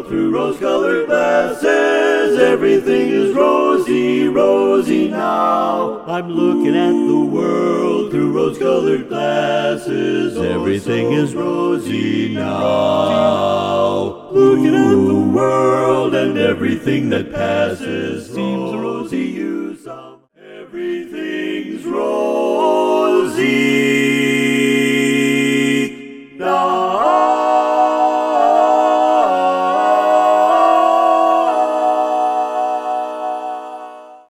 through rose-colored glasses. Everything is rosy, rosy now. I'm looking at the world through rose-colored glasses. Everything is rosy now. Looking at the world and everything that passes seems rosy.